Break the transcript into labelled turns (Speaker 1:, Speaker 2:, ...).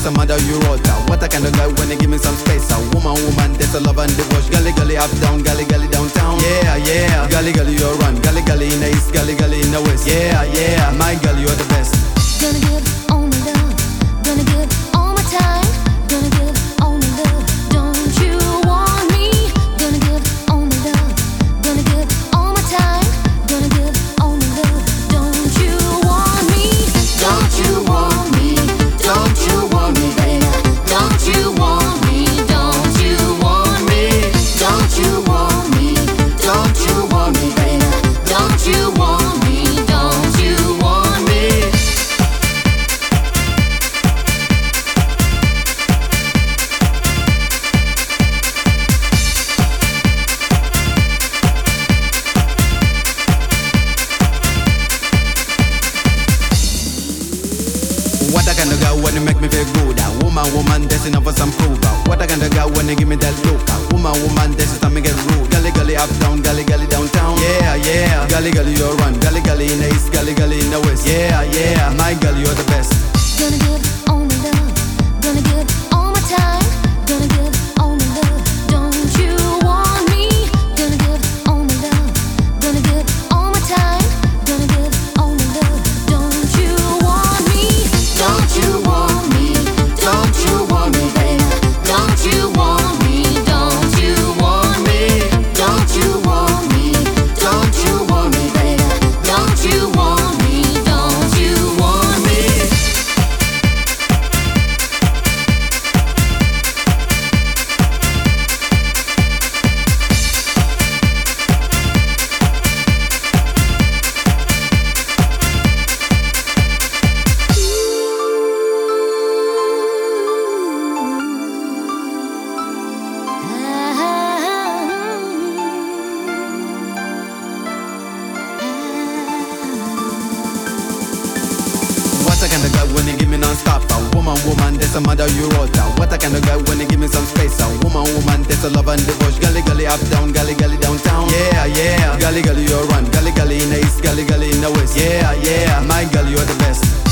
Speaker 1: that's a mother you wrote. What a kind of guy when they give me some space. A woman, that's a love and divorce. Gully, gully, up, down, gully, gully, downtown. Yeah, yeah. Gully, gully, you run. Gully, gully, in the east, gully, gully, in the west. Yeah, yeah. My girl, you're the best.
Speaker 2: Gonna give all my love. Gonna give all my time. Gonna give all my love. Don't you want me? Gonna give all my love. Gonna give all my time. Gonna give all my love. Don't you want me? Don't you want me? Don't you want me, baby? Don't you want me? Don't you want me? Don't you want me? Don't you want me, baby? Don't you want me? Don't you want me?
Speaker 1: What a kind of guy when you make me feel good. A woman, that's enough for some proof. What a kind of guy when you give me that look. A woman, that's time me get rude. Gully, gully, up, down, gully, gully, downtown. Yeah, yeah. Gully, gully, you run. Gully, gully, in the east, gully, gully, in the west. Yeah, yeah. My girl, you're the best.
Speaker 2: Gonna give all my love. Gonna give all my time. Gonna give all my love. Don't you want me? Gonna give all my love. Gonna give all my time. Gonna give all my love. Don't you want me? Don't you want me? Don't you want me, baby? Don't you want me? Don't you want me? Don't you want me? Don't you want me, baby? Don't you want me? Don't you want me?
Speaker 1: What a kind of guy when you give me non-stop. A woman, that's a mother you wrote. What a kind of guy when you give me some space. A woman, that's a love and divorce. Gully, gully, up, down, gully, gully, downtown. Yeah, yeah. Gully, gully, you run. Gully, gully, in the east, gully, gully, in the west. Yeah, yeah. My girl, you're the best.